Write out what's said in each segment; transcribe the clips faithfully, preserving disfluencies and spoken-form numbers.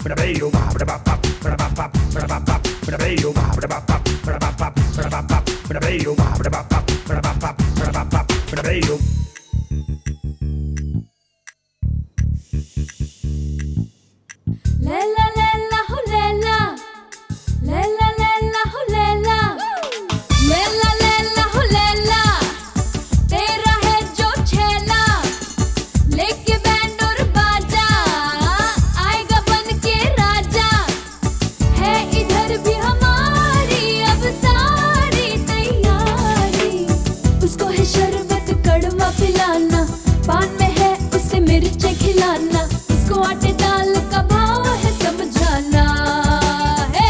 Lella lella ho lella, lella lella ho lella, lella lella ho lella, तेरा है जो छेला, लेके बैंड और बाजा, आएगा बन के राजा, है इधर भी हमारी अब सारी तैयारी, उसको है शरबत कड़वा पिलाना, पान में है उसे मिर्चें खिलाना, उसको आटे दाल का भाव है समझाना है।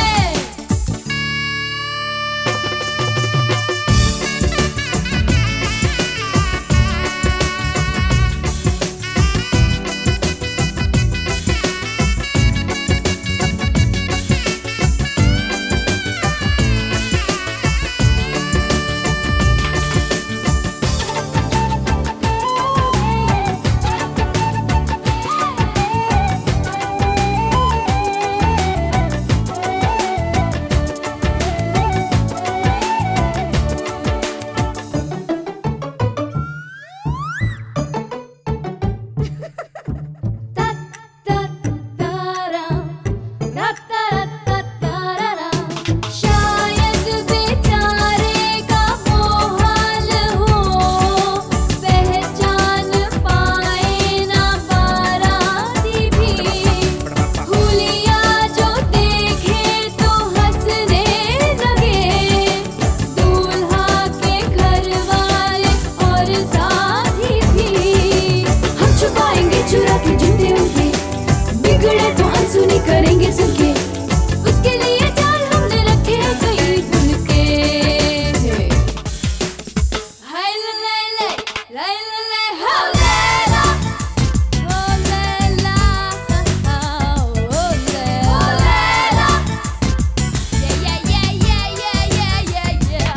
करेंगे सुनके उसके लिए जान हमने रखे कई गुल के हाय ले ले ले ले हो लैला हो लैला हो लैला या या या या या या या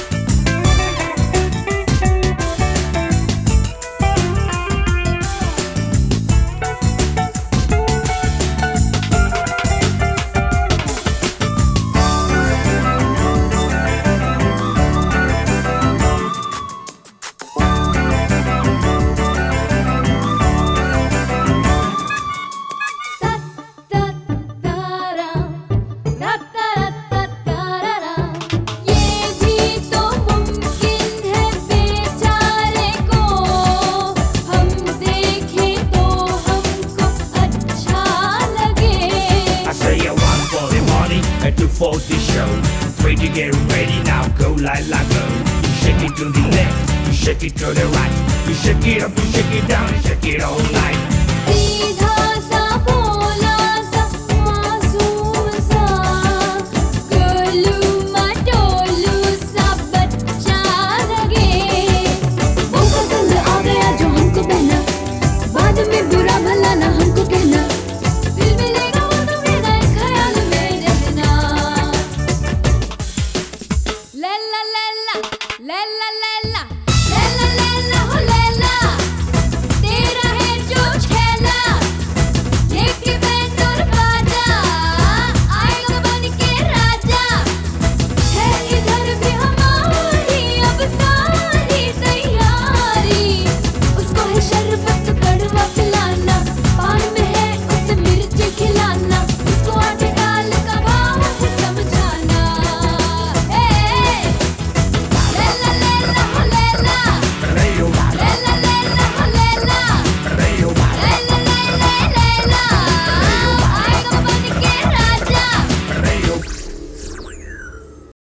Two for the show, three to get ready now. Go like like go. You shake it to the left, you shake it to the right, you shake it up, you shake it down, you shake it all night.